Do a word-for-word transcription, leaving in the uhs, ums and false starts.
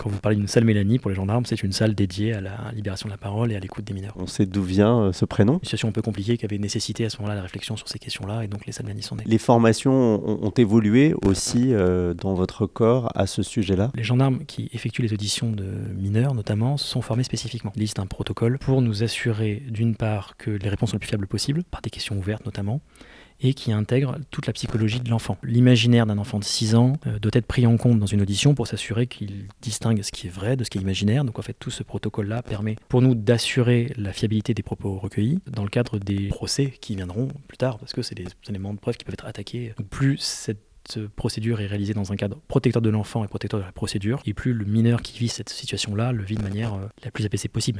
Quand vous parlez d'une salle Mélanie, pour les gendarmes, c'est une salle dédiée à la libération de la parole et à l'écoute des mineurs. On sait d'où vient euh, ce prénom ? Une situation un peu compliquée qui avait nécessité à ce moment-là la réflexion sur ces questions-là, et donc les salles Mélanie sont nées. Les formations ont, ont évolué aussi euh, dans votre corps à ce sujet-là ? Les gendarmes qui effectuent les auditions de mineurs, notamment, sont formés spécifiquement. Il existe un protocole pour nous assurer, d'une part, que les réponses sont les plus fiables possibles, par des questions ouvertes notamment, et qui intègre toute la psychologie de l'enfant. L'imaginaire d'un enfant de six ans euh, doit être pris en compte dans une audition pour s'assurer qu'il distingue ce qui est vrai de ce qui est imaginaire. Donc en fait, tout ce protocole-là permet pour nous d'assurer la fiabilité des propos recueillis dans le cadre des procès qui viendront plus tard, parce que c'est des éléments de preuve qui peuvent être attaqués. Donc plus cette Cette procédure est réalisée dans un cadre protecteur de l'enfant et protecteur de la procédure, et plus le mineur qui vit cette situation-là le vit de manière euh, la plus apaisée possible.